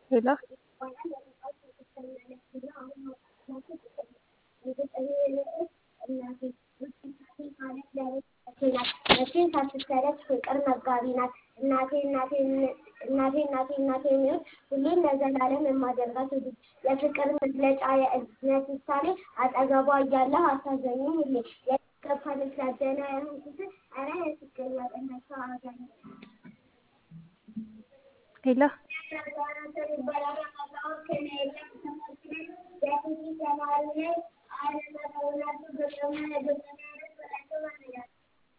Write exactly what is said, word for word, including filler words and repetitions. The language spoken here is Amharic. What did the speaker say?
ሄሎ መቼም ሳትሰለች ፍቅር መጋቢ ናት። እናቴ እናቴ እናቴ እናቴ እናቴ የሚሉት ሁሌም ለዘላለም የማደርጋት ልጅ የፍቅር መግለጫ የእዝነት ምሳሌ አጠገቧ እያለሁ አታዘኝም ሁሌ የከፋለች ላደና ያሁንኩት አረ የፍቅር ያጠናቸው አገር ሄሎ